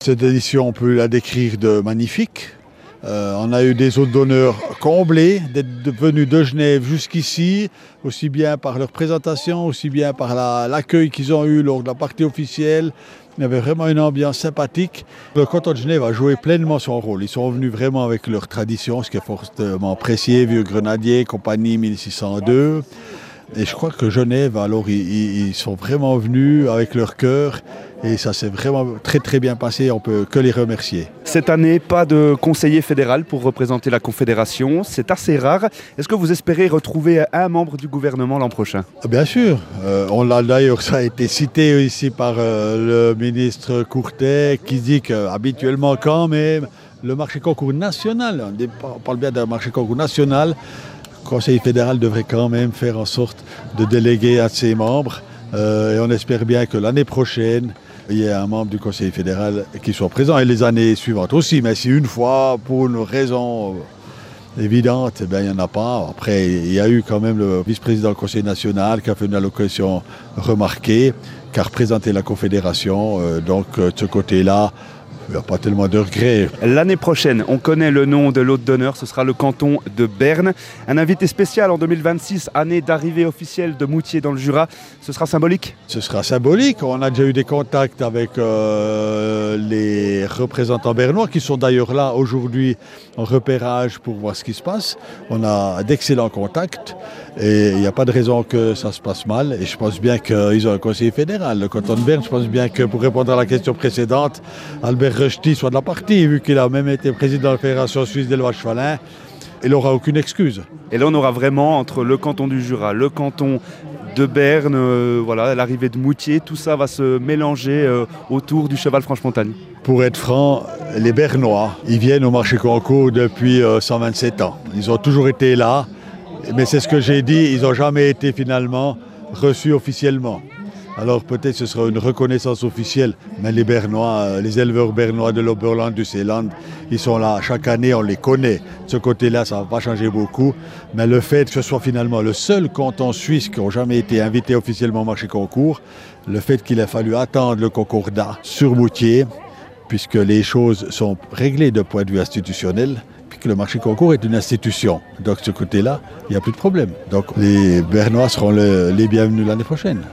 Cette édition, on peut la décrire de magnifique. On a eu des hôtes d'honneur comblés, d'être venus de Genève jusqu'ici, aussi bien par leur présentation, aussi bien par l'accueil qu'ils ont eu lors de la partie officielle. Il y avait vraiment une ambiance sympathique. Le canton de Genève a joué pleinement son rôle. Ils sont venus vraiment avec leur tradition, ce qui est fortement apprécié, Vieux Grenadier, compagnie 1602. Et je crois que Genève, alors, ils sont vraiment venus avec leur cœur et ça s'est vraiment très très bien passé, on peut que les remercier. Cette année, pas de conseiller fédéral pour représenter la Confédération, c'est assez rare. Est-ce que vous espérez retrouver un membre du gouvernement l'an prochain ? Bien sûr, on l'a d'ailleurs, ça a été cité ici par le ministre Courtet qui dit qu'habituellement quand même, le marché concours national, on parle bien d'un marché concours national, le Conseil fédéral devrait quand même faire en sorte de déléguer à ses membres. Et on espère bien que l'année prochaine, il y ait un membre du Conseil fédéral qui soit présent. Et les années suivantes aussi. Mais si une fois, pour une raison évidente, il n'y en a pas. Après, il y a eu quand même le vice-président du Conseil national qui a fait une allocution remarquée, qui a représenté la Confédération. Donc, de ce côté-là, il n'y a pas tellement de regrets. L'année prochaine, on connaît le nom de l'hôte d'honneur, ce sera le canton de Berne. Un invité spécial en 2026, année d'arrivée officielle de Moutier dans le Jura. Ce sera symbolique ? Ce sera symbolique. On a déjà eu des contacts avec les représentants bernois qui sont d'ailleurs là aujourd'hui en repérage pour voir ce qui se passe. On a d'excellents contacts et il n'y a pas de raison que ça se passe mal. Et je pense bien qu'ils ont un conseiller fédéral. Le canton de Berne, je pense bien que pour répondre à la question précédente, Albert Rechty soit de la partie, vu qu'il a même été président de la Fédération suisse d'élevage falin. Il n'aura aucune excuse. Et là, on aura vraiment, entre le canton du Jura, le canton de Berne, voilà, l'arrivée de Moutier, tout ça va se mélanger autour du cheval franche-montagne. Pour être franc, les Bernois, ils viennent au marché concours depuis 127 ans. Ils ont toujours été là, mais c'est ce que j'ai dit, ils n'ont jamais été finalement reçus officiellement. Alors peut-être ce sera une reconnaissance officielle, mais les Bernois, les éleveurs bernois de l'Oberland, du Seeland, ils sont là chaque année, on les connaît. De ce côté-là, ça ne va pas changer beaucoup, mais le fait que ce soit finalement le seul canton suisse qui n'a jamais été invité officiellement au marché concours, le fait qu'il a fallu attendre le concordat sur Moutier, puisque les choses sont réglées de point de vue institutionnel, puis que le marché concours est une institution. Donc de ce côté-là, il n'y a plus de problème. Donc les Bernois seront les bienvenus l'année prochaine.